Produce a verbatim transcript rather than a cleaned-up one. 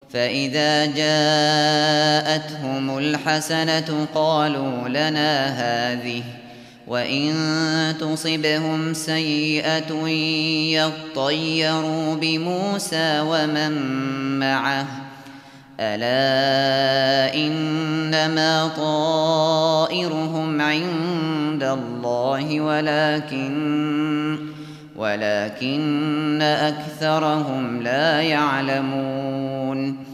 فإذا جاءتهم الحسنة قالوا لنا هذه، وإن تصبهم سيئة يطيروا بموسى ومن معه، ألا إنما طائرهم عند الله ولكن ولكن أكثرهم لا يعلمون